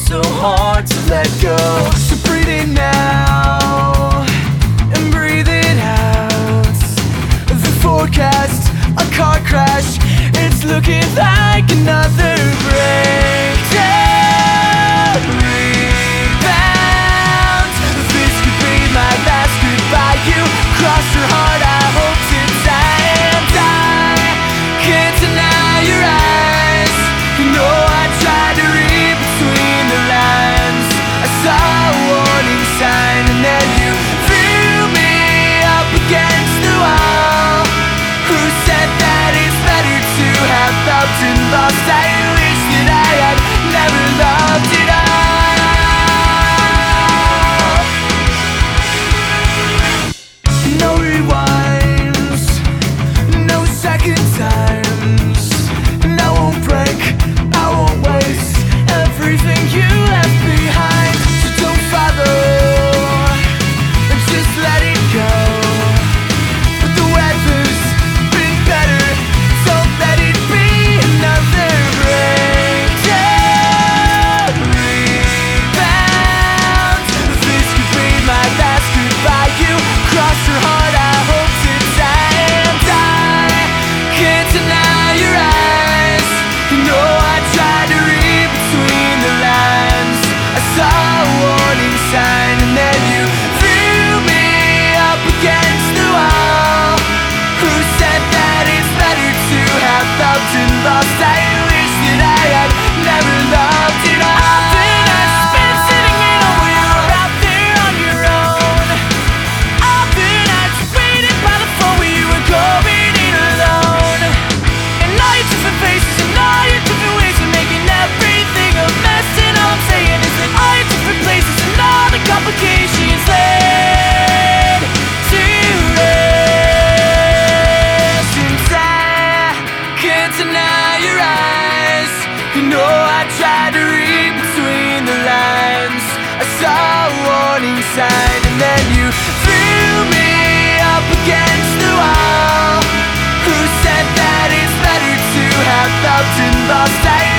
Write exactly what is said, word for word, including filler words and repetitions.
so hard to let go. So breathe in now and breathe it out. The forecast, a car crash, it's looking like another breakdown. Rebound, this could be my last goodbye. You crossed your heart, I hope to die. And I can't deny your eyes. You know I tried to read between the lines. I saw a warning sign and then you threw me up against the wall. Who said that it's better to have loved and lost? I wish that I had never loved at all. No rewinds, no second times. And I won't break, I won't waste everything you left behind. So don't follow, just let it go. But the weather's been better, don't let it be another breakdown. Rebound, this could be my last goodbye. You crossed your heart, I hope to die. And I can't deny your eyes. You know I tried to read between the lines. I saw a warning sign and then you threw me up against the wall. Who said that it's better to have loved and lost? I wish that I had never loved at all. Often I've spent sitting in a wheel out there on your own. Often I've waited by the phone where you were going in alone. And all your different faces and all your different ways of making everything a mess. And all I'm saying is that all your different places and all the complications led to this. And I can't deny your eyes. You know I tried to read between the lines. I saw a warning sign and then you threw me up against the wall. Who said that it's better to have loved and lost? I